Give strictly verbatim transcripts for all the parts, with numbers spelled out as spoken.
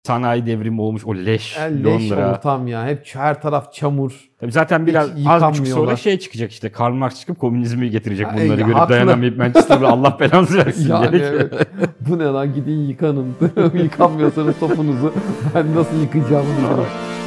sanayi devrimi olmuş o leş yani leş Londra. ortam ya. Hep her taraf çamur. Tabii zaten biraz az buçuk sonra şey çıkacak işte. Karl Marx çıkıp komünizmi getirecek ha, bunları e, görüp haklı. dayanamayıp Manchester'da Allah belanızı versin yani diyerek. Evet. Bu ne lan, gidin yıkanın. Yıkanmıyorsanız topunuzu ben nasıl yıkayacağımı bilirim.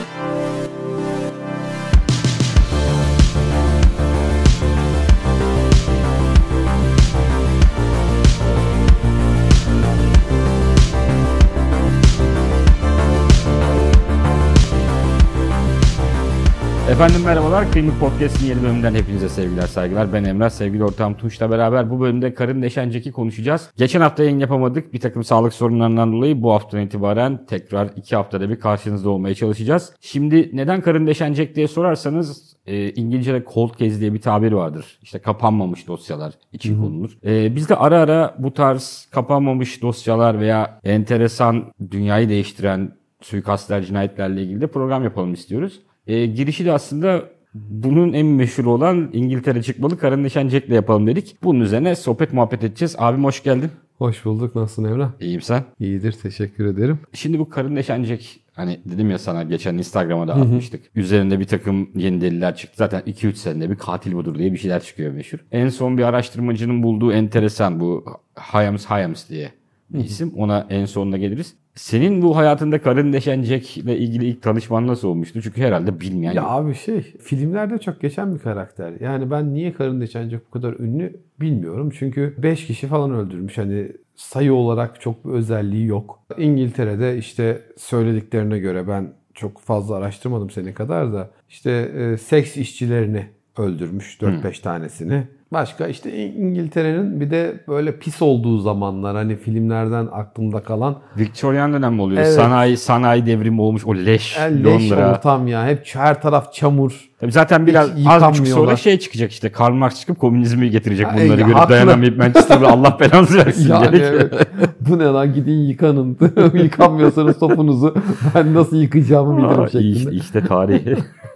Efendim merhabalar, Kıymık Podcast'in yeni bölümünden hepinize sevgiler, saygılar. Ben Emrah, sevgili ortağım Tunç'la beraber bu bölümde Karın Deşencek'i konuşacağız. Geçen hafta yayın yapamadık. Bir takım sağlık sorunlarından dolayı bu haftadan itibaren tekrar iki haftada bir karşınızda olmaya çalışacağız. Şimdi neden Karın Deşencek diye sorarsanız e, İngilizce'de cold case diye bir tabir vardır. İşte kapanmamış dosyalar için Hı-hı. konulur. E, biz de ara ara bu tarz kapanmamış dosyalar veya enteresan, dünyayı değiştiren suikastler, cinayetlerle ilgili de program yapalım istiyoruz. E, girişi de aslında bunun en meşhur olan İngiltere çıkmalı Karın Deşencek'le yapalım dedik. Bunun üzerine sohbet muhabbet edeceğiz. Abim hoş geldin. Hoş bulduk. Nasılsın Emrah? İyiyim, sen? İyidir, teşekkür ederim. Şimdi bu Karın Deşencek, hani dedim ya sana, geçen Instagram'a da atmıştık. Hı hı. Üzerinde bir takım yeni deliller çıktı. Zaten iki üç senede bir katil budur diye bir şeyler çıkıyor meşhur. En son bir araştırmacının bulduğu enteresan bu Hyams Hyams diye bir hı hı. isim. Ona en sonuna geliriz. Senin bu hayatında Karın Deşencek'le ilgili ilk tanışman nasıl olmuştu? Çünkü herhalde bilmeyen Ya yok. Abi şey, filmlerde çok geçen bir karakter. Yani ben niye Karın Deşencek bu kadar ünlü bilmiyorum. Çünkü beş kişi falan öldürmüş. Hani sayı olarak çok bir özelliği yok. İngiltere'de işte söylediklerine göre, ben çok fazla araştırmadım senin kadar da, işte e, seks işçilerini öldürmüş dört beş hmm. tanesini. Başka işte İngiltere'nin bir de böyle pis olduğu zamanlar, hani filmlerden aklımda kalan. Victorian dönem mi oluyor? Evet. Sanayi sanayi devrimi olmuş o leş yani Londra. Leş ortam ya. Hep her taraf çamur. Tabii zaten biraz az buçuk sonra şey çıkacak işte. Karl Marx çıkıp komünizmi getirecek ha, bunları e, görüp haklı. Dayanamayıp Manchester'da Allah belanızı versin yani evet. Bu ne lan, gidin yıkanın. Yıkanmıyorsanız topunuzu ben nasıl yıkayacağımı bilirim şeklinde. İşte tarihi.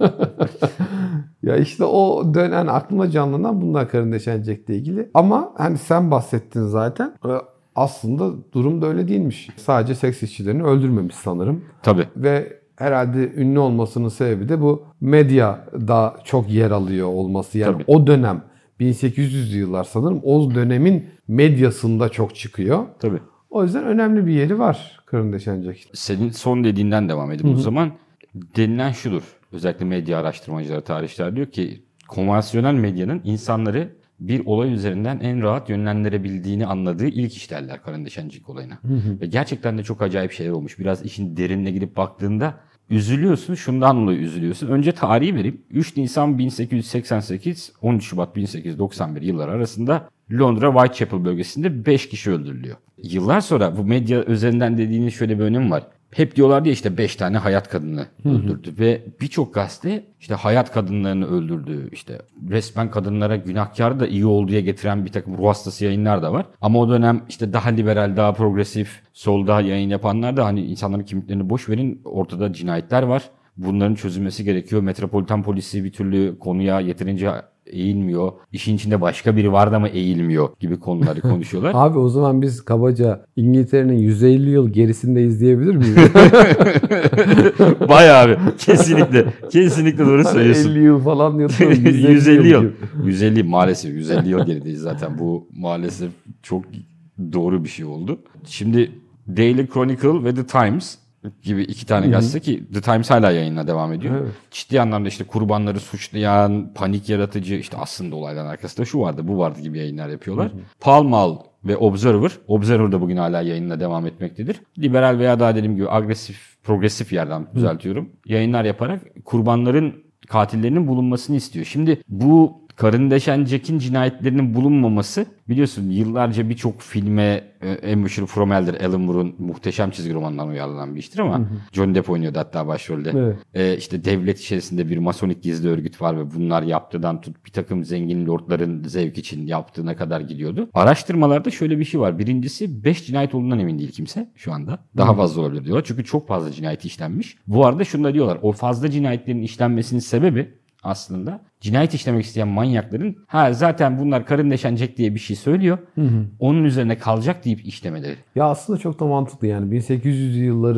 Ya işte o dönen aklıma canlanan bunlar Karın Deşencek'le ilgili. Ama hani sen bahsettin zaten. Aslında durum da öyle değilmiş. Sadece seks işçilerini öldürmemiş sanırım. Tabii. Ve herhalde ünlü olmasının sebebi de bu medyada çok yer alıyor olması. Yani Tabii. o dönem bin sekiz yüzlü yıllar sanırım o dönemin medyasında çok çıkıyor. Tabii. O yüzden önemli bir yeri var Karın Deşencek. Senin son dediğinden devam edeyim o zaman. Denilen şudur. Özellikle medya araştırmacıları, tarihçiler diyor ki konvansiyonel medyanın insanları bir olay üzerinden en rahat yönlendirebildiğini anladığı ilk işlerler Karın Deşencek olayına. Hı hı. Ve gerçekten de çok acayip şeyler olmuş. Biraz işin derinine girip baktığında üzülüyorsun. Şundan dolayı üzülüyorsun. Önce tarihi vereyim. üç Nisan bin sekiz yüz seksen sekiz, on üç Şubat bin sekiz yüz doksan bir yılları arasında Londra Whitechapel bölgesinde beş kişi öldürülüyor. Yıllar sonra bu medya üzerinden dediğiniz şöyle bir önemi var. Hep diyorlar diye işte beş tane hayat kadını öldürdü. Hı hı. Ve birçok gazete işte hayat kadınlarını öldürdü. İşte resmen kadınlara günahkar da iyi olduğuya getiren bir takım ruh hastası yayınlar da var. Ama o dönem işte daha liberal, daha progresif, solda yayın yapanlar da hani insanların kimliklerini boş verin, ortada cinayetler var. Bunların çözülmesi gerekiyor. Metropolitan polisi bir türlü konuya yeterince eğilmiyor. İşin içinde başka biri var da mı eğilmiyor gibi konuları konuşuyorlar. Abi o zaman biz kabaca İngiltere'nin yüz elli yıl gerisindeyiz diyebilir miyiz? Bayağı abi. Kesinlikle. Kesinlikle doğru söylüyorsun. elli yıl falan diyorsun. yüz elli yıl. yüz elli maalesef. yüz elli yıl gerideyiz zaten. Bu maalesef çok doğru bir şey oldu. Şimdi Daily Chronicle ve The Times gibi iki tane gazete ki The Times hala yayınına devam ediyor. Evet. Ciddi anlamda işte kurbanları suçlayan, panik yaratıcı, işte aslında olayların arkasında şu vardı, bu vardı gibi yayınlar yapıyorlar. Hı hı. Pall Mall ve Observer, Observer da bugün hala yayınına devam etmektedir. Liberal veya daha dediğim gibi agresif, progresif yerden düzeltiyorum. Hı. Yayınlar yaparak kurbanların, katillerinin bulunmasını istiyor. Şimdi bu Karın Deşencek'in cinayetlerinin bulunmaması, biliyorsun yıllarca birçok filme, en meşhur From Elder, Alan Moore'un muhteşem çizgi romanından uyarlanan bir iştir ama hı hı. Johnny Depp oynuyordu hatta başrolde. Evet. Ee, işte devlet içerisinde bir masonik gizli örgüt var ve bunlar yaptığından tut bir takım zengin lordların zevk için yaptığına kadar gidiyordu. Araştırmalarda şöyle bir şey var. Birincisi beş cinayet olduğundan emin değil kimse şu anda. Daha hı. fazla olabilir diyorlar. Çünkü çok fazla cinayet işlenmiş. Bu arada şunu da diyorlar. O fazla cinayetlerin işlenmesinin sebebi aslında cinayet işlemek isteyen manyakların ha zaten bunlar Karın Deşencek diye bir şey söylüyor. Hı hı. Onun üzerine kalacak deyip işlemeleri. Ya aslında çok da mantıklı yani bin sekiz yüz yılları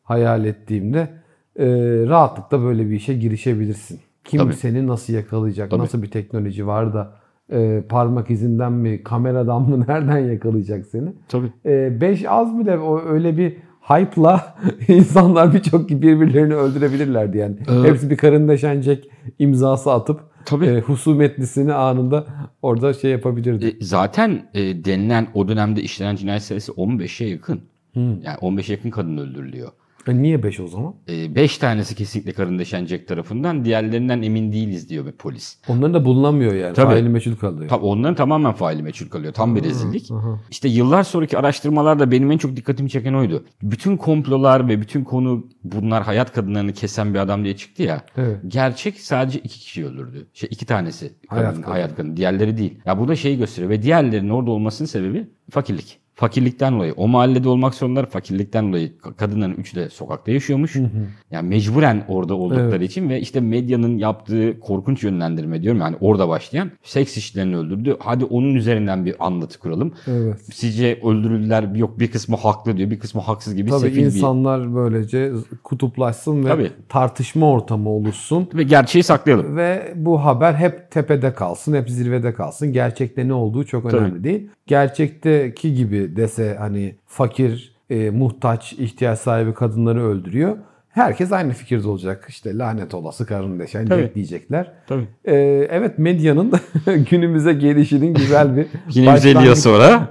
hayal ettiğimde e, rahatlıkla böyle bir işe girişebilirsin. Kim Tabii. seni nasıl yakalayacak, Tabii. nasıl bir teknoloji var da e, parmak izinden mi, kameradan mı, nereden yakalayacak seni? Tabii. beş az bile o öyle bir hype'la insanlar birçok birbirlerini öldürebilirlerdi yani. Evet. Hepsi bir karın deşenecek imzası atıp Tabii. e, husumetlisini anında orada şey yapabilirdi. E, zaten e, denilen o dönemde işlenen cinayet sayısı on beşe yakın. Hmm. Yani on beşe yakın kadın öldürülüyor. E, niye beş o zaman? beş tanesi kesinlikle karın deşenecek tarafından, diğerlerinden emin değiliz diyor polis. Onların da bulunamıyor yani. Tabii. Faili meçhul kalıyor. Tabii onların tamamen faili meçhul kalıyor. Tam bir rezillik. aha. İşte yıllar sonraki araştırmalarda benim en çok dikkatimi çeken oydu. Bütün komplolar ve bütün konu bunlar hayat kadınlarını kesen bir adam diye çıktı ya. Evet. Gerçek sadece iki kişi öldürdü. Şey iki tanesi kadın, Hayat hayat, kadını. kadını. Diğerleri değil. Ya bu da şeyi gösteriyor ve diğerlerinin orada olmasının sebebi fakirlik. Fakirlikten dolayı. O mahallede olmak zorundalar. Fakirlikten dolayı kadınların üçü de sokakta yaşıyormuş. Hı hı. Yani mecburen orada oldukları Evet. için ve işte medyanın yaptığı korkunç yönlendirme diyorum. Yani orada başlayan seks işlerini öldürdü. Hadi onun üzerinden bir anlatı kuralım. Evet. Sizce öldürüldüler, yok bir kısmı haklı diyor, bir kısmı haksız gibi Tabii sefil bir... insanlar böylece kutuplaşsın ve Tabii. tartışma ortamı oluşsun. Ve gerçeği saklayalım. Ve bu haber hep tepede kalsın, hep zirvede kalsın. Gerçekte ne olduğu çok önemli Tabii. değil. Gerçekteki gibi dese hani fakir, e, muhtaç, ihtiyaç sahibi kadınları öldürüyor. Herkes aynı fikirde olacak. İşte lanet olası karın deşen Tabii. diyecekler. Tabii. E, evet, medyanın günümüze gelişinin güzel bir Yine yüz elli yıl sonra.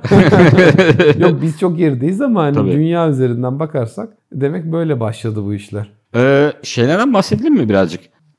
Yok, biz çok gerideyiz ama hani Tabii. dünya üzerinden bakarsak demek böyle başladı bu işler. Ee, şeylerden bahsedelim mi birazcık?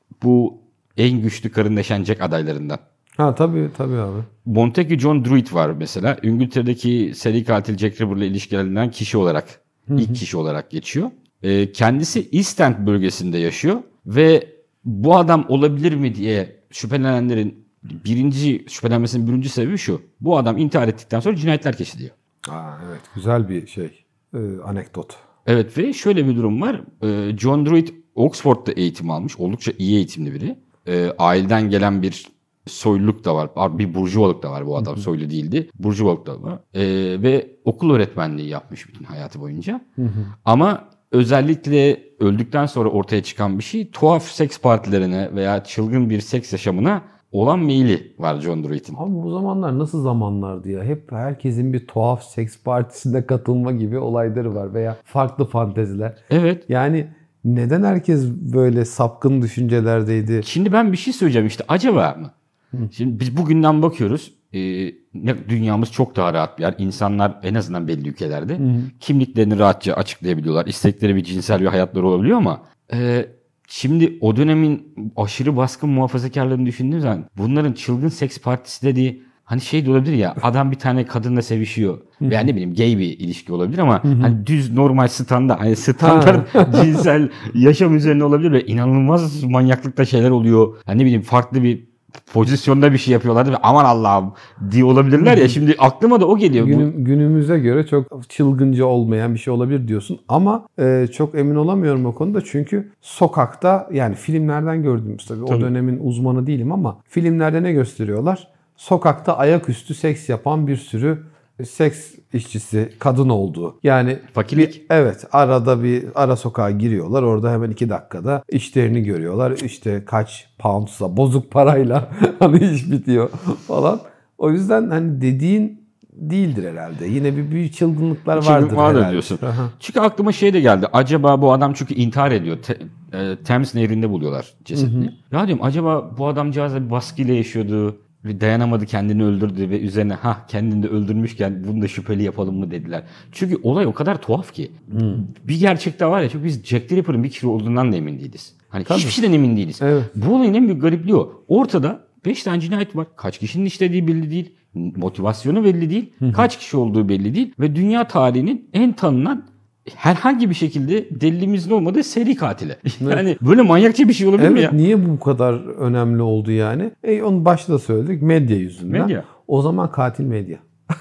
Bu en güçlü karın deşenecek adaylarından. Ha tabii tabii abi. Montague John Druitt var mesela. İngiltere'deki seri katil Jack Ripper'la ilişkilenen kişi olarak, ilk kişi olarak geçiyor. Ee, kendisi East End bölgesinde yaşıyor ve bu adam olabilir mi diye şüphelenenlerin birinci şüphelenmesinin birinci sebebi şu. Bu adam intihar ettikten sonra cinayetler keşfediyor. Aa, evet, güzel bir şey, ee, anekdot. Evet ve şöyle bir durum var. Ee, John Druitt Oxford'da eğitim almış. Oldukça iyi eğitimli biri. Ee, aileden gelen bir soyluluk da var. Bir burjuvalık da var bu adam. Hı hı. Soylu değildi. Burjuvalık da var. Ee, ve okul öğretmenliği yapmış bütün hayatı boyunca. Hı hı. Ama özellikle öldükten sonra ortaya çıkan bir şey, tuhaf seks partilerine veya çılgın bir seks yaşamına olan meyili var John Druitt'in. Abi bu zamanlar nasıl zamanlardı ya? Hep herkesin bir tuhaf seks partisine katılma gibi olayları var veya farklı fanteziler. Evet. Yani neden herkes böyle sapkın düşüncelerdeydi? Şimdi ben bir şey söyleyeceğim işte, acaba mı? Hı. Şimdi biz bugünden bakıyoruz. E, dünyamız çok daha rahat bir yer. İnsanlar en azından belli ülkelerde hı. kimliklerini rahatça açıklayabiliyorlar. İstekleri bir cinsel bir hayatları olabiliyor ama e, şimdi o dönemin aşırı baskın muhafazakarlarını düşündüğüm zaman bunların çılgın seks partisi dediği hani şey de olabilir ya, adam bir tane kadınla sevişiyor veya ne bileyim gay bir ilişki olabilir ama hani düz normal standart hani standart cinsel yaşam üzerine olabilir ve inanılmaz manyaklıkta şeyler oluyor. Hani ne bileyim farklı bir pozisyonda bir şey yapıyorlar ve aman Allah'ım diye olabilirler ya, şimdi aklıma da o geliyor. Gün, günümüze göre çok çılgınca olmayan bir şey olabilir diyorsun ama e, çok emin olamıyorum o konuda, çünkü sokakta, yani filmlerden gördüğümüz tabii, tabii o dönemin uzmanı değilim ama filmlerde ne gösteriyorlar? Sokakta ayaküstü seks yapan bir sürü seks işçisi kadın olduğu. Yani fakirlik. Bir, evet, arada bir ara sokağa giriyorlar. Orada hemen iki dakikada işlerini görüyorlar. İşte kaç poundsa bozuk parayla hani iş bitiyor falan. O yüzden hani dediğin değildir herhalde. Yine bir büyük çılgınlıklar vardır, Çılgın vardır herhalde diyorsun. Aha. Çünkü aklıma şey de geldi. Acaba bu adam çünkü intihar ediyor. Te, e, Thames Nehri'nde buluyorlar cesedini. Hı hı. Ya diyorum, acaba bu adamcağız da bir baskıyla yaşıyordu. Dayanamadı, kendini öldürdü ve üzerine ha kendini de öldürmüşken bunu da şüpheli yapalım mı dediler. Çünkü olay o kadar tuhaf ki. Hmm. Bir gerçek de var ya, çünkü biz Jack the Ripper'ın bir kişi olduğundan da emin değiliz. Hani tabii. Hiçbir şeyden emin değiliz. Evet. Bu olayın en büyük garipliği o. Ortada beş tane cinayet var. Kaç kişinin işlediği belli değil. Motivasyonu belli değil. Hı-hı. Kaç kişi olduğu belli değil. Ve dünya tarihinin en tanınan, herhangi bir şekilde delilimizin olmadığı seri katili. Yani evet. Böyle manyakça bir şey olabilir evet, mi ya? Niye bu kadar önemli oldu yani? E, onu başta söyledik, medya yüzünden. Medya. O zaman katil medya.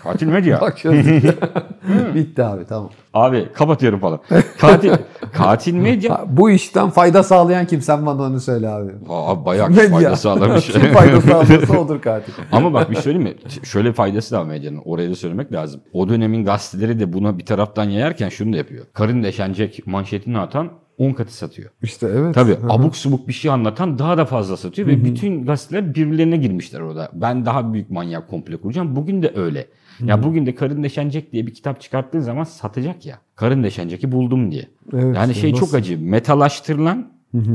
Katil medya. Bak şöyle. Bitti abi tamam. Abi kapatıyorum falan. Katil katil medya. Ha, bu işten fayda sağlayan kim? Sen bana onu söyle abi. Abi bayağı fayda sağlamış. Kim fayda sağlıyorsa odur katil. Ama bak bir söyleyeyim mi? Şöyle faydası da var medyanın. Oraya da söylemek lazım. O dönemin gazeteleri de buna bir taraftan yayarken şunu da yapıyor. Karın deşenecek manşetini atan on katı satıyor. İşte evet. Tabii abuk subuk bir şey anlatan daha da fazla satıyor. Ve bütün gazeteler birbirlerine girmişler orada. Ben daha büyük manyak komplo kuracağım. Bugün de öyle. Ya bugün de Karın Deşenecek diye bir kitap çıkarttığın zaman satacak ya. Karın Deşenecek'i buldum diye. Evet, yani şey nasıl? çok acı. Metalaştırılan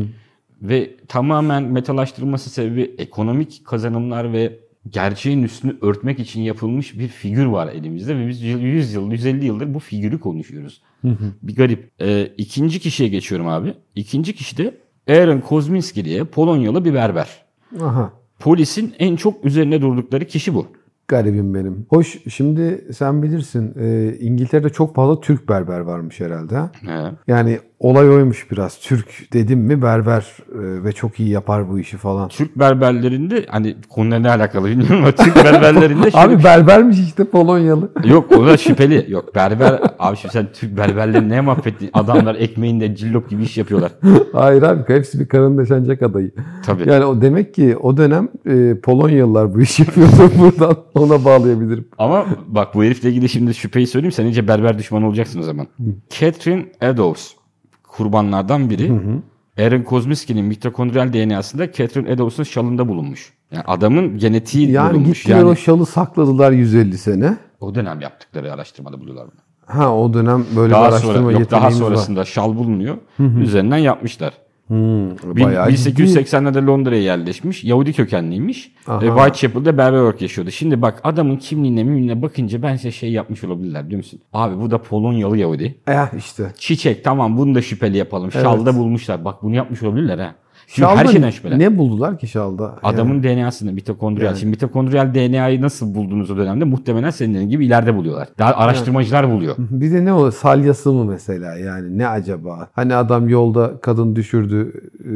ve tamamen metalaştırılması sebebi ekonomik kazanımlar ve gerçeğin üstünü örtmek için yapılmış bir figür var elimizde ve biz yüz yıl, yüz elli yıldır bu figürü konuşuyoruz. Bir garip. Ee, ikinci kişiye geçiyorum abi. İkinci kişi de Aaron Kozminski diye Polonyalı bir berber. Aha. Polisin en çok üzerine durdukları kişi bu. Garibim benim. Hoş şimdi sen bilirsin e, İngiltere'de çok fazla Türk berber varmış herhalde. Ha? He. Yani olay oymuş biraz. Türk dedim mi berber e, ve çok iyi yapar bu işi falan. Türk berberlerinde hani konuyla ne alakalı bilmiyorum ama Türk berberlerinde şöyle Abi berbermiş işte Polonyalı. yok o da şüpheli. Yok berber abi şimdi sen Türk berberleri neye mahvettin? Adamlar ekmeğinde cillop gibi iş yapıyorlar. Hayır abi hepsi bir Karın Deşenecek adayı. Tabii. Yani o demek ki o dönem e, Polonyalılar bu işi yapıyordu buradan ona bağlayabilirim. Ama bak bu herifle ilgili şimdi şüpheyi söyleyeyim. Sen iyice berber düşmanı olacaksın o zaman. Catherine Eddowes kurbanlardan biri. Hı hı. Aaron Kozminski'nin mitokondriyal D N A'sında Catherine Eddowes'un şalında bulunmuş. Yani adamın genetiği yani bulunmuş. Gittiler Yani o şalı sakladılar yüz elli sene. o dönem yaptıkları araştırmada buluyorlar bunu. Ha o dönem böyle Daha bir araştırma sonra, yok, daha yeteneğimiz var. sonrasında şal bulunuyor. Hı-hı. Üzerinden yapmışlar. Hmm, bin bayağı sekiz yüz seksenlerde Londra'ya yerleşmiş. Yahudi kökenliymiş. Aha. Ve Whitechapel'da berber olarak yaşıyordu. Şimdi bak adamın kimliğine mimliğine bakınca ben size şey yapmış olabilirler biliyor musun? Abi bu da Polonyalı Yahudi. Eh işte. Çiçek tamam bunu da şüpheli yapalım. Evet. Şalda bulmuşlar. Bak bunu yapmış olabilirler ha. Şimdi Şalda her şeyden şüpheler. ne buldular ki şalda? Adamın Yani. D N A'sını mitokondriyal. Yani. Şimdi mitokondriyal D N A'yı nasıl buldunuz o dönemde? Muhtemelen senin dediğin gibi ileride buluyorlar. Daha araştırmacılar buluyor. Bir de ne o salyası mı mesela yani ne acaba? Hani adam yolda kadın düşürdü e,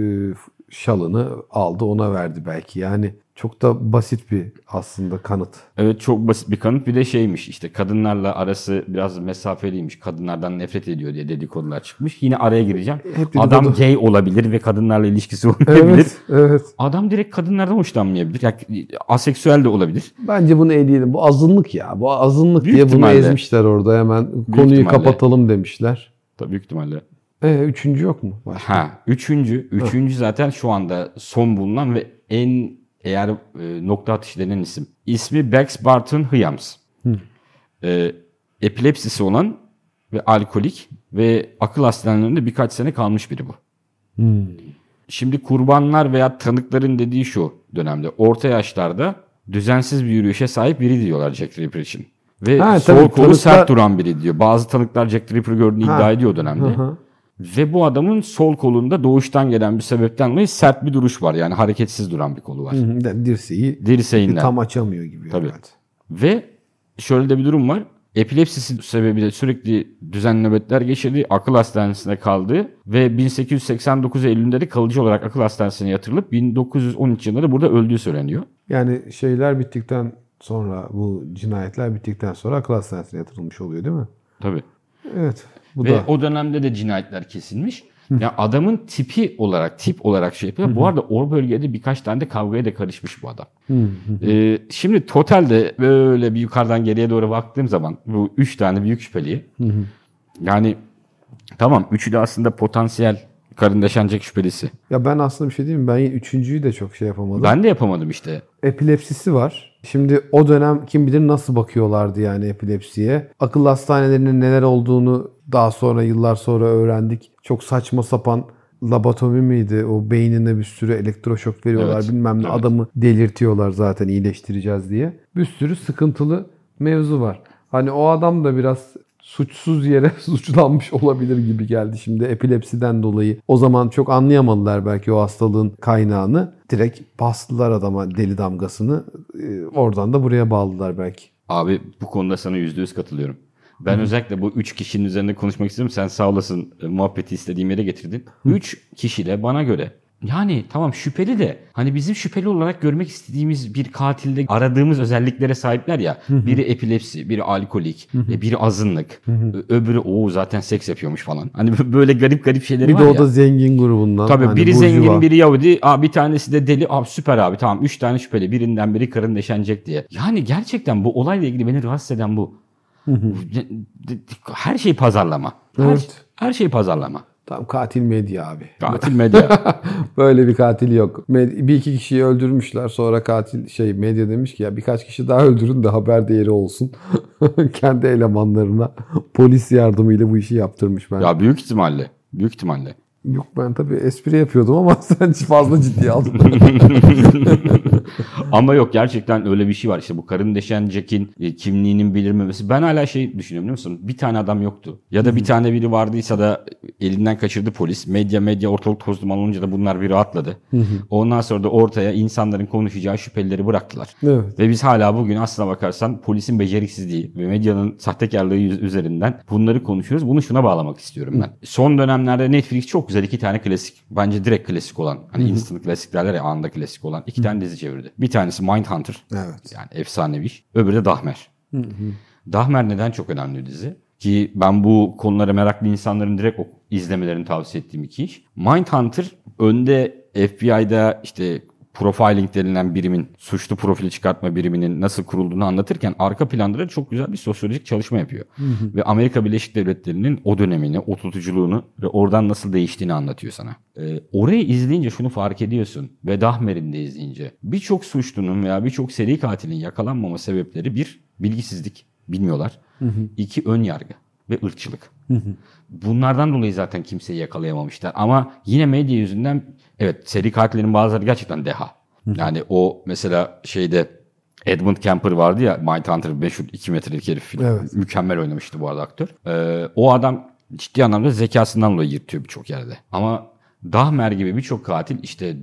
şalını aldı ona verdi belki yani. Çok da basit bir aslında kanıt. Evet çok basit bir kanıt. Bir de şeymiş işte kadınlarla arası biraz mesafeliymiş. Kadınlardan nefret ediyor diye dedikodular çıkmış. Yine araya gireceğim. Hep dedikodu. Adam gay olabilir ve kadınlarla ilişkisi olmayabilir. Evet, evet. Adam direkt kadınlardan hoşlanmayabilir. Yani aseksüel de olabilir. Bence bunu eleyelim. Bu azınlık ya. Bu azınlık Büyük diye bunu ihtimalle. ezmişler orada hemen. Konuyu ihtimalle. kapatalım demişler. Tabii büyük ihtimalle. E, üçüncü yok mu? Başka? Ha, üçüncü. Üçüncü zaten şu anda son bulunan ve en eğer e, nokta atışı denen isim. İsmi Bex Barton Hyams. E, epilepsisi olan ve alkolik ve akıl hastanelerinde birkaç sene kalmış biri bu. Hmm. Şimdi kurbanlar veya tanıkların dediği şu dönemde. Orta yaşlarda düzensiz bir yürüyüşe sahip biri diyorlar Jack the Ripper için. Ve Ha, sol tabii, kolu tanıklar- sert duran biri diyor. Bazı tanıklar Jack the Ripper gördüğünü Ha. iddia ediyor o dönemde. Hı hı. Ve bu adamın sol kolunda doğuştan gelen bir sebepten dolayı sert bir duruş var. Yani hareketsiz duran bir kolu var. Hı hı. De- Dirseği Dirseğinden. tam açamıyor gibi. Tabii. Evet. Ve şöyle de bir durum var. Epilepsisi sebebiyle sürekli düzenli nöbetler geçirdi. Akıl hastanesinde kaldı. Ve bin sekiz yüz seksen dokuz Eylül'ünde de kalıcı olarak akıl hastanesine yatırılıp bin dokuz yüz on üç yılında da burada öldüğü söyleniyor. Yani şeyler bittikten sonra bu cinayetler bittikten sonra akıl hastanesine yatırılmış oluyor değil mi? Tabii. Evet. Bu Ve da. o dönemde de cinayetler kesilmiş. Yani adamın tipi olarak, tip olarak şey yapıyor. Bu arada o bölgede birkaç tane de kavgaya da karışmış bu adam. Ee, şimdi totalde böyle bir yukarıdan geriye doğru baktığım zaman bu üç tane büyük şüpheli. Yani tamam üçü de aslında potansiyel Karın Deşenecek şüphelisi. Ya ben aslında bir şey diyeyim mi? Ben üçüncüyü de çok şey yapamadım. Ben de yapamadım işte. Epilepsisi var. Şimdi o dönem kim bilir nasıl bakıyorlardı yani epilepsiye. Akıl hastanelerinin neler olduğunu daha sonra yıllar sonra öğrendik. Çok saçma sapan lobotomi miydi? O beynine bir sürü elektroşok veriyorlar Evet, bilmem ne. evet. Adamı delirtiyorlar zaten iyileştireceğiz diye. Bir sürü sıkıntılı mevzu var. Hani o adam da biraz suçsuz yere suçlanmış olabilir gibi geldi şimdi epilepsiden dolayı. O zaman çok anlayamadılar belki o hastalığın kaynağını. Direkt bastılar adama deli damgasını. Ee, Oradan da buraya bağladılar belki. Abi bu konuda sana yüzde yüz katılıyorum. Ben özellikle bu üç kişinin üzerinde konuşmak istiyorum. Sen sağ olasın e, muhabbeti istediğim yere getirdin. Üç kişi de bana göre Yani tamam şüpheli de hani bizim şüpheli olarak görmek istediğimiz bir katilde aradığımız özelliklere sahipler ya. Biri epilepsi, biri alkolik, biri azınlık, öbürü o zaten seks yapıyormuş falan. Hani böyle garip garip şeyleri bir var ya. ya. Bir de o da zengin grubundan. Tabii hani biri burjuva. zengin, biri Yahudi, aa, bir tanesi de deli. Abi süper abi tamam üç tane şüpheli, birinden biri karın deşenecek diye. Yani gerçekten bu olayla ilgili beni rahatsız eden bu. Her şey pazarlama. Her, Evet. her şey pazarlama. Tam katil medya abi. Katil medya. Böyle bir katil yok. Med- bir iki kişiyi öldürmüşler. Sonra katil şey medya demiş ki ya birkaç kişi daha öldürün de haber değeri olsun. Kendi elemanlarına polis yardımıyla bu işi yaptırmış ben. Ya büyük ihtimalle. Büyük ihtimalle. Yok ben tabii espri yapıyordum ama sen fazla ciddiye aldın. Ama yok gerçekten öyle bir şey var. İşte bu karın deşen Jack'in e, kimliğinin bilinmemesi. Ben hala şey düşünüyorum biliyor musun? Bir tane adam yoktu. Ya da bir tane biri vardıysa da elinden kaçırdı polis. Medya medya ortalık toz duman olunca da bunlar bir rahatladı. Ondan sonra da ortaya insanların konuşacağı şüphelileri bıraktılar. Evet. Ve biz hala bugün aslına bakarsan polisin beceriksizliği ve medyanın sahtekarlığı üzerinden bunları konuşuyoruz. Bunu şuna bağlamak istiyorum ben. Son dönemlerde Netflix çok güzel iki tane klasik, bence direkt klasik olan, hani instant klasik derler ya, anında klasik olan iki tane dizi çevirdi. Bir tanesi Mindhunter. Evet. Yani efsanevi iş. Öbürü de Dahmer. Dahmer neden çok önemli bir dizi? Ki ben bu konulara meraklı insanların direkt izlemelerini tavsiye ettiğim iki iş. Mindhunter önde F B I'da işte profiling denilen birimin, suçlu profili çıkartma biriminin nasıl kurulduğunu anlatırken arka planda da çok güzel bir sosyolojik çalışma yapıyor. Hı hı. Ve Amerika Birleşik Devletleri'nin o dönemini, o tutuculuğunu ve oradan nasıl değiştiğini anlatıyor sana. Ee, orayı izleyince şunu fark ediyorsun ve Dahmer'in de izleyince birçok suçlunun veya birçok seri katilin yakalanmama sebepleri bir, bilgisizlik, bilmiyorlar. Hı hı. İki, ön yargı ve ırkçılık. Hı hı. Bunlardan dolayı zaten kimseyi yakalayamamışlar. Ama yine medya yüzünden evet seri katillerin bazıları gerçekten deha. Yani o mesela şeyde Edmund Kemper vardı ya, Mindhunter meşhur iki metrelik herif film. Evet. Mükemmel oynamıştı bu arada aktör. Ee, o adam ciddi anlamda zekasından dolayı yırtıyor birçok yerde. Ama Dahmer gibi birçok katil işte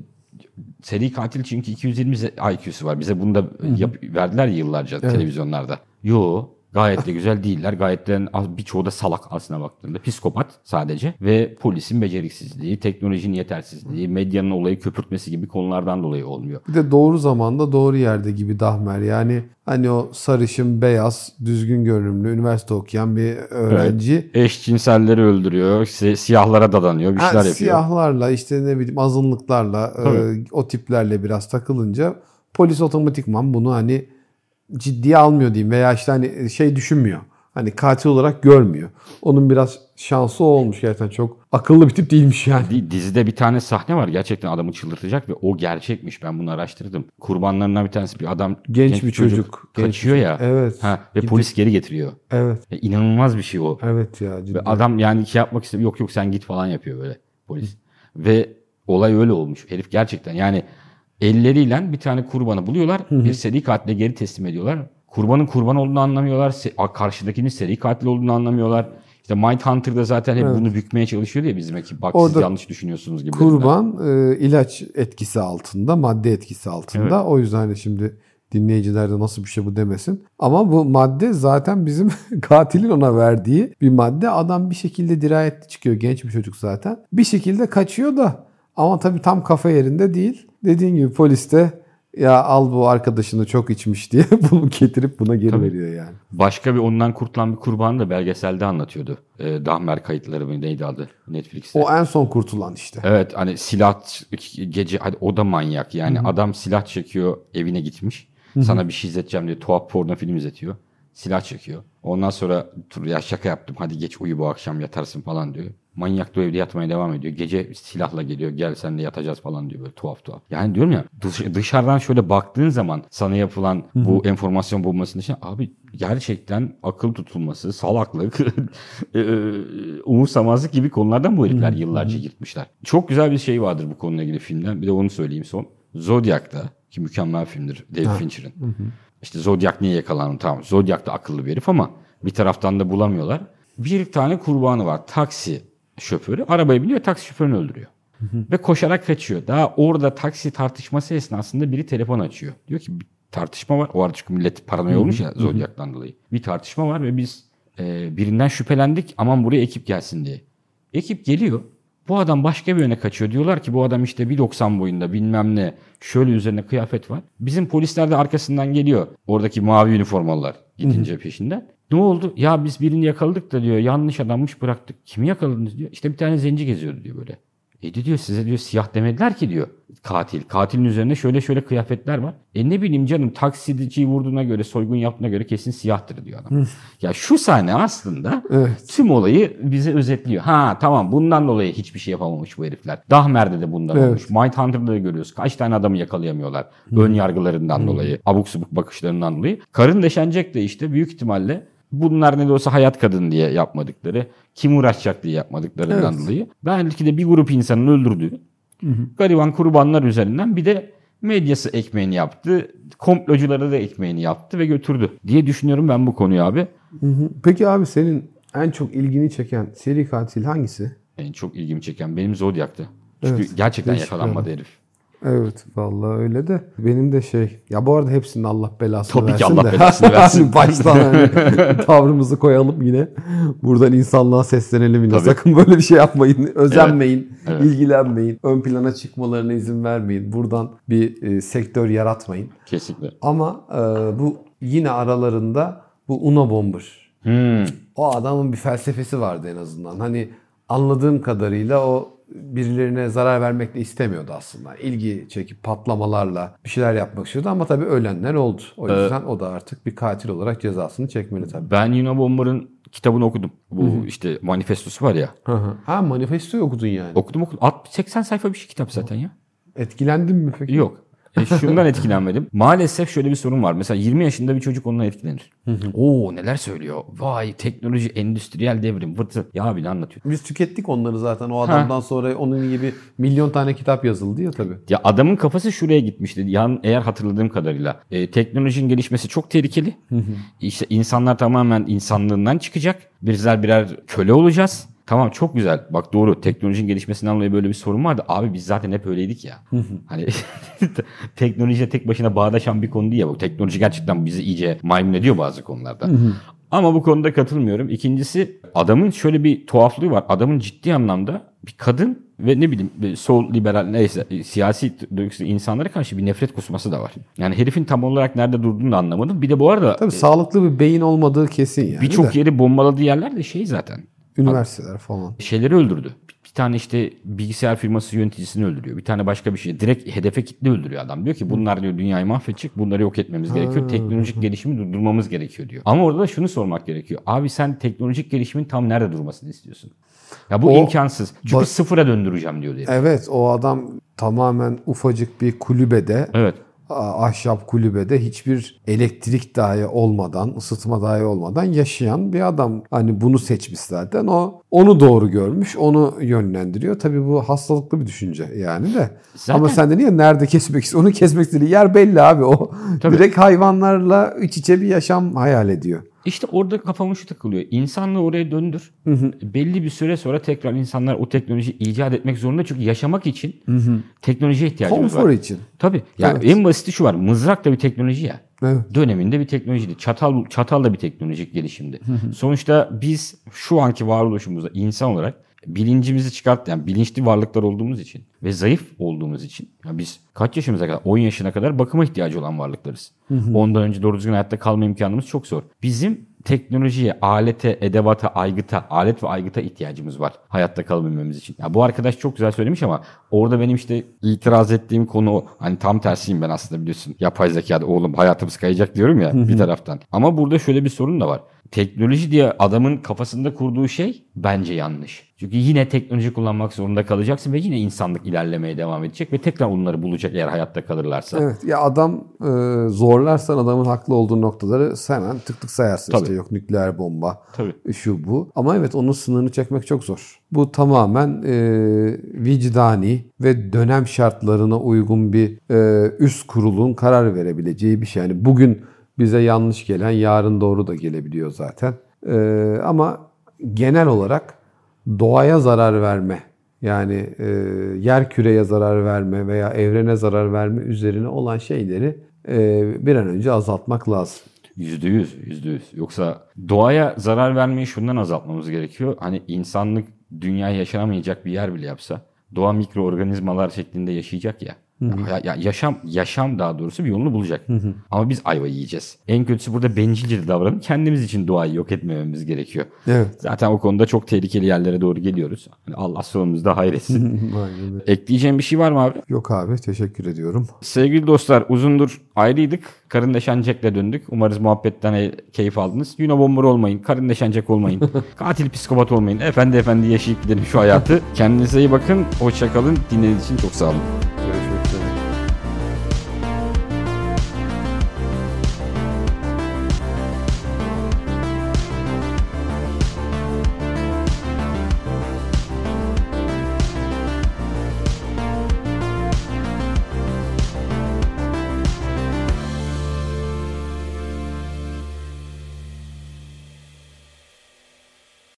seri katil çünkü iki yüz yirmi I Q'su var. Bize bunu da yap- verdiler yıllarca evet. televizyonlarda. Yo. Gayet de güzel değiller. Gayet de birçoğu da salak aslına baktığında. Psikopat sadece. Ve polisin beceriksizliği, teknolojinin yetersizliği, medyanın olayı köpürtmesi gibi konulardan dolayı olmuyor. Bir de doğru zamanda doğru yerde gibi Dahmer. Yani hani o sarışın, beyaz, düzgün görünümlü, üniversite okuyan bir öğrenci. Evet. Eşcinselleri öldürüyor, siyahlara dadanıyor, bir şeyler ha, yapıyor. Siyahlarla işte ne bileyim azınlıklarla, e, o tiplerle biraz takılınca polis otomatikman bunu hani ciddiye almıyor diyeyim veya işte hani şey düşünmüyor. Hani katil olarak görmüyor. Onun biraz şansı olmuş gerçekten, çok akıllı bir tip değilmiş yani. Dizide bir tane sahne var gerçekten adamı çıldırtacak ve o gerçekmiş, ben bunu araştırdım. Kurbanlarından bir tanesi bir adam genç, genç bir çocuk, çocuk kaçıyor genç ya. Evet. Ha, ve Gidip, polis geri getiriyor. Evet. Ya, inanılmaz bir şey o. Evet ya cidden. Ve adam yani şey yapmak istemiyor. Yok yok sen git falan yapıyor böyle polis. Ve olay öyle olmuş. Herif gerçekten yani elleriyle bir tane kurbanı buluyorlar. Hı-hı. Bir seri katile geri teslim ediyorlar. Kurbanın kurban olduğunu anlamıyorlar. Karşıdakinin seri katil olduğunu anlamıyorlar. İşte Mindhunter'da zaten hep evet. bunu bükmeye çalışıyor diye bizim ekip. Bak orada siz yanlış düşünüyorsunuz gibi. Kurban e, ilaç etkisi altında, madde etkisi altında. Evet. O yüzden hani şimdi dinleyiciler de nasıl bir şey bu demesin. Ama bu madde zaten bizim katilin ona verdiği bir madde. Adam bir şekilde dirayetli çıkıyor. Genç bir çocuk zaten. Bir şekilde kaçıyor da ama tabii tam kafa yerinde değil. Dediğin gibi polis de ya al bu arkadaşını çok içmiş diye bunu getirip buna geri tabii. veriyor yani. Başka bir ondan kurtulan bir kurbanı da belgeselde anlatıyordu. Ee, Dahmer kayıtları mı neydi adı Netflix'te. O en son kurtulan işte. Evet hani silah gece hadi o da manyak yani. Hı-hı. Adam silah çekiyor, evine gitmiş. Hı-hı. Sana bir şey izleteceğim diye tuhaf porno film izletiyor. Silah çekiyor. Ondan sonra ya şaka yaptım hadi geç uyu bu akşam yatarsın falan diyor. Manyak da evde yatmaya devam ediyor. Gece silahla geliyor. Gel seninle yatacağız falan diyor böyle tuhaf tuhaf. Yani diyorum ya dışarıdan şöyle baktığın zaman sana yapılan bu Hı-hı. enformasyon bombasının dışında abi gerçekten akıl tutulması, salaklık, umursamazlık gibi konulardan bu herifler Hı-hı. yıllarca yırtmışlar. Çok güzel bir şey vardır bu konuyla ilgili filmden. Bir de onu söyleyeyim son. Zodiac'ta ki mükemmel filmdir David ha. Fincher'ın. Hı-hı. İşte Zodiac niye yakalandı? Tamam Zodiac da akıllı bir herif ama bir taraftan da bulamıyorlar. Bir tane kurbanı var. Taksi şoförü. Arabayı biniyor, taksi şoförünü öldürüyor. Hı hı. Ve koşarak kaçıyor. Daha orada taksi tartışması esnasında biri telefon açıyor. Diyor ki bir tartışma var. O arada çünkü millet paranoya olmuş ya Zodiac'tan dolayı. Bir tartışma var ve biz e, birinden şüphelendik. Aman buraya ekip gelsin diye. Ekip geliyor. Bu adam başka bir yöne kaçıyor. Diyorlar ki bu adam işte bir doksan boyunda bilmem ne şöyle üzerine kıyafet var. Bizim polisler de arkasından geliyor. Oradaki mavi üniformalılar gidince peşinden. Ne oldu? Ya biz birini yakaladık da diyor yanlış adammış bıraktık. Kimi yakaladınız diyor. İşte bir tane zenci geziyordu diyor böyle. E diyor size diyor siyah demediler ki diyor katil. Katilin üzerine şöyle şöyle kıyafetler var. E ne bileyim canım taksidiciyi vurduğuna göre soygun yaptığına göre kesin siyahtır diyor adam. Ya şu sahne aslında Evet. tüm olayı bize özetliyor. Ha tamam bundan dolayı hiçbir şey yapamamış bu herifler. Dahmer'de de bundan Evet. olmuş. Mindhunter'da da görüyoruz. Kaç tane adamı yakalayamıyorlar. Ön yargılarından dolayı. Abuk subuk bakışlarından dolayı. Karın deşenecek de işte büyük ihtimalle bunlar ne de olsa hayat kadın diye yapmadıkları, kim uğraşacak diye yapmadıklarından Evet. dolayı belki de bir grup insanın öldürdüğü gariban kurbanlar üzerinden bir de medyası ekmeğini yaptı, komplocuları da ekmeğini yaptı ve götürdü diye düşünüyorum ben bu konuyu abi. Hı hı. Peki abi senin en çok ilgini çeken seri katil hangisi? En çok ilgimi çeken benim Zodiac'tı. Çünkü Evet, gerçekten değişik yakalanmadı bir herif. Evet vallahi öyle de benim de şey ya bu arada hepsinin Allah belasını Tabii ki versin Allah de. belasını versin. Baştan hani tavrımızı koyalım yine. Buradan insanlığa seslenelim yine. Tabii. Sakın böyle bir şey yapmayın. Özenmeyin. Evet. ilgilenmeyin. Ön plana çıkmalarına izin vermeyin. Buradan bir e, sektör yaratmayın. Kesinlikle. Ama e, bu yine aralarında bu Unabomber. Hmm. O adamın bir felsefesi vardı en azından. Hani anladığım kadarıyla o birilerine zarar vermek de istemiyordu aslında. İlgi çekip patlamalarla bir şeyler yapmak istiyordu ama tabii ölenler oldu. O yüzden o da artık bir katil olarak cezasını çekmeli tabii. Ben Unabomber'ın kitabını okudum. Bu işte manifestosu var ya. Hı hı. Ha manifestoyu okudun yani. Okudum okudum. altmış seksen sayfa bir şey kitap zaten ya. Etkilendin mi peki? Yok. E şundan etkilenmedim. Maalesef şöyle bir sorun var. Mesela yirmi yaşında bir çocuk ondan etkilenir. Oo neler söylüyor. Vay teknoloji, endüstriyel devrim. Vıtı. Ya abi ne anlatıyor? Biz tükettik onları zaten. O adamdan sonra onun gibi milyon tane kitap yazıldı ya tabii. Ya adamın kafası şuraya gitmişti. Yani eğer hatırladığım kadarıyla. E, teknolojinin gelişmesi çok tehlikeli. İşte insanlar tamamen insanlığından çıkacak. Bizler birer köle olacağız. Tamam çok güzel. Bak doğru. Teknolojinin gelişmesinden dolayı böyle bir sorun vardı. Abi biz zaten hep öyleydik ya. Hani teknolojiyle tek başına bağdaşan bir konu değil ya. Bu teknoloji gerçekten bizi iyice maymun ediyor bazı konularda. Ama bu konuda katılmıyorum. İkincisi adamın şöyle bir tuhaflığı var. Adamın ciddi anlamda bir kadın ve ne bileyim sol liberal neyse siyasi duygusu insanlara karşı bir nefret kusması da var. Yani herifin tam olarak nerede durduğunu da anlamadım. Bir de bu arada Tabii sağlıklı bir beyin olmadığı kesin yani. birçok de. yeri bombaladığı yerler de şey zaten. Üniversiteler falan. Şeyleri öldürdü. Bir tane işte bilgisayar firması yöneticisini öldürüyor. Bir tane başka bir şey. Direkt hedefe kitle öldürüyor adam. Diyor ki bunlar diyor dünyayı mahvedecek. Bunları yok etmemiz gerekiyor. Teknolojik gelişimi durdurmamız gerekiyor diyor. Ama orada da şunu sormak gerekiyor. Abi sen teknolojik gelişimin tam nerede durmasını istiyorsun? Ya bu O- imkansız. Çünkü Bak- sıfıra döndüreceğim diyor. Diye. Evet o adam tamamen ufacık bir kulübede Evet. ahşap kulübede hiçbir elektrik dahi olmadan, ısıtma dahi olmadan yaşayan bir adam. Hani bunu seçmiş zaten. O onu doğru görmüş, onu yönlendiriyor. Tabii bu hastalıklı bir düşünce yani de. Zaten- Ama sen de niye nerede kesmek istiyorsun? Onu kesmek istediği yer belli abi. O Tabii. direkt hayvanlarla iç içe bir yaşam hayal ediyor. İşte orada kafama şu takılıyor. İnsanlığı oraya döndür. Belli bir süre sonra tekrar insanlar o teknolojiyi icat etmek zorunda. Çünkü yaşamak için teknolojiye ihtiyacımız Konfor var. için. Tabii. Yani Evet. en basiti şu var. Mızrak da bir teknoloji ya. Evet. Döneminde bir teknolojiydi. Çatal çatal da bir teknolojik gelişimdi. Sonuçta biz şu anki varoluşumuzda insan olarak bilincimizi çıkart yani bilinçli varlıklar olduğumuz için ve zayıf olduğumuz için yani biz kaç yaşımıza kadar on yaşına kadar bakıma ihtiyacı olan varlıklarız. Ondan önce doğru düzgün hayatta kalma imkanımız çok zor. Bizim teknolojiye, alete, edevata, aygıta, alet ve aygıta ihtiyacımız var hayatta kalabilmemiz için. Ya bu arkadaş çok güzel söylemiş ama orada benim işte itiraz ettiğim konu o. Hani tam tersiyim ben aslında biliyorsun. Yapay zekada oğlum hayatımız kayacak diyorum ya bir taraftan. Ama burada şöyle bir sorun da var. Teknoloji diye adamın kafasında kurduğu şey bence yanlış. Çünkü yine teknoloji kullanmak zorunda kalacaksın ve yine insanlık ilerlemeye devam edecek ve tekrar onları bulacak eğer hayatta kalırlarsa. Evet ya adam e, zorlarsan adamın haklı olduğu noktaları hemen tık tık sayarsın. Tabii. İşte yok nükleer bomba, Tabii. şu bu. Ama evet onun sınırını çekmek çok zor. Bu tamamen e, vicdani ve dönem şartlarına uygun bir e, üst kurulun karar verebileceği bir şey. Yani bugün bize yanlış gelen yarın doğru da gelebiliyor zaten. E, ama genel olarak doğaya zarar verme yani e, yer küreye zarar verme veya evrene zarar verme üzerine olan şeyleri e, bir an önce azaltmak lazım. Yüzde yüz, yüzde yüz. Yoksa doğaya zarar vermeyi şundan azaltmamız gerekiyor. Hani insanlık dünya yaşanamayacak bir yer bile yapsa doğa mikroorganizmalar şeklinde yaşayacak ya. Ya, ya yaşam yaşam daha doğrusu bir yolunu bulacak. Hı hı. Ama biz ayva yiyeceğiz. En kötüsü burada bencilce de davranıp kendimiz için doğayı yok etmememiz gerekiyor. Evet. Zaten o konuda çok tehlikeli yerlere doğru geliyoruz. Allah sonumuzda hayretsin. Aynen öyle. Ekleyeceğim bir şey var mı abi? Yok abi, teşekkür ediyorum. Sevgili dostlar, uzundur ayrıydık. Karın deşen Jack'le döndük. Umarız muhabbetten keyif aldınız. Unabomber olmayın. Karın deşen Jack olmayın. Katil psikopat olmayın. Efendi efendi yaşayıp gidelim şu hayatı. Kendinize iyi bakın. Hoşça kalın. Dinlediğiniz için çok sağ olun.